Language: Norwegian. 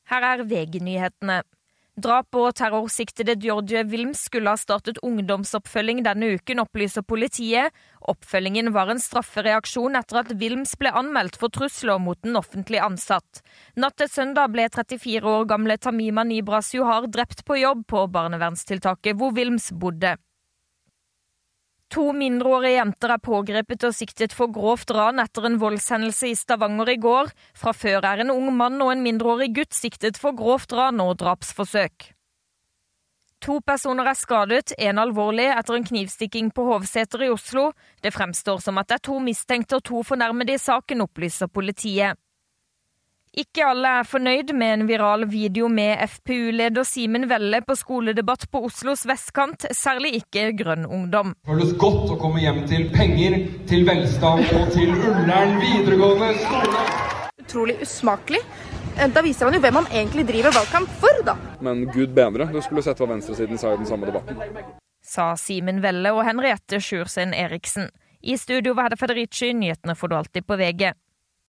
Her VG-nyhetene. Drap og terrorsiktede George Wilms skulle ha startet ungdomsoppfølging denne uken, opplyser politiet. Oppfølgingen var en straffereaksjon etter at Wilms ble anmeldt for trusler mot en offentlig ansatt. Natt til søndag ble 34 år gamle Tamima Nibras Johar drept på jobb på barnevernstiltaket hvor Wilms bodde. 2 mindreårige jenter pågrepet og siktet for grovt ran etter en voldshendelse i Stavanger i går. Fra før en ung mann og en mindreårig gutt siktet for grovt ran og drapsforsøk. 2 personer skadet, en alvorlig etter en knivstikking på Hovseter i Oslo. Det fremstår som at det 2 mistenkte og 2 fornærmede i saken, opplyser politiet. Ikke alle fornøyd med en viral video med FPU-leder Simen Velle på skoledebatt på Oslos vestkant, særlig ikke Grønn Ungdom. Det føles godt å komme hjem til penger, til velstand og til Ullern videregående skole. Utrolig usmakelig. Da viser han jo hvem han egentlig driver valgkamp for, da. Men Gud bedre, du skulle sett hva venstresiden sa i den samme debatten. Sa Simen Velle og Henriette Sjursen Eriksen. I studio var det Federici, nyhetene får du alltid på VG.